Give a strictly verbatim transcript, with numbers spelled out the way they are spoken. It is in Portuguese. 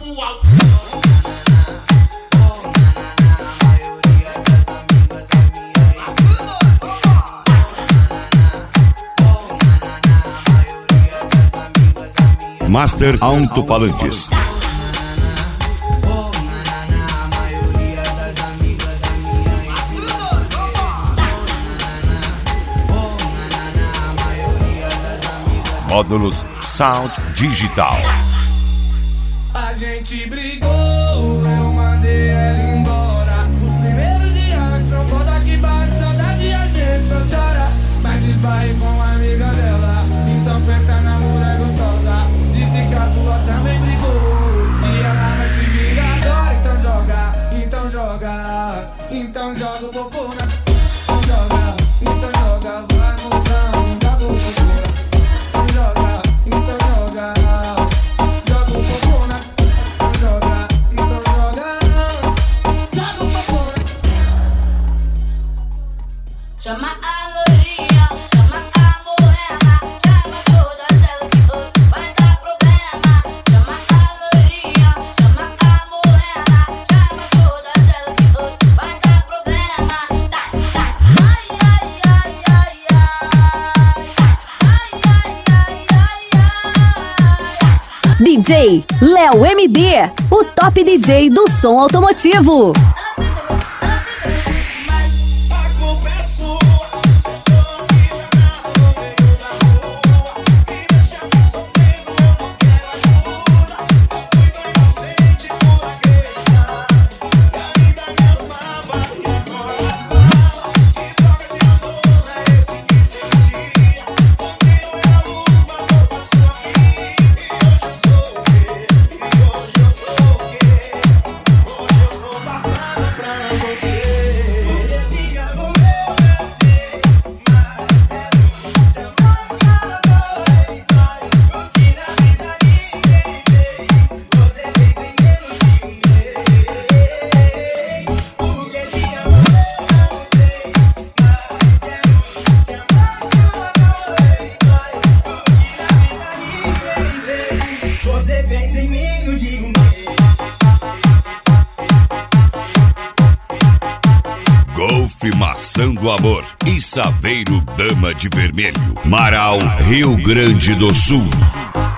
pro alto. Master Alto-Falantes. Módulos Sound Digital. A gente brigou, eu mandei ela embora. Os primeiros dias são foda que bate saudade, a gente só chora. Mas esbarrei com a amiga dela, então pensa na mulher gostosa. Disse que a tua também brigou e ela vai se vingar agora. Então joga, então joga, então joga o popô na. Então joga, então joga, vai mozão, joga o popô. Joga, então joga, joga o popô na. Joga, então joga, joga o popô na. Chama a loirinha, chama a morena, chama todas elas que hoje vai dar problema. Chama a loirinha, chama a morena, chama todas elas que hoje vai dar problema. Ai, ai, ai, ai, ai, ai, ai, ai. D J Léo M D, o top D J do som automotivo. Golfe Maçã do Amor e Saveiro Dama de Vermelho. Marau, Rio Grande do Sul.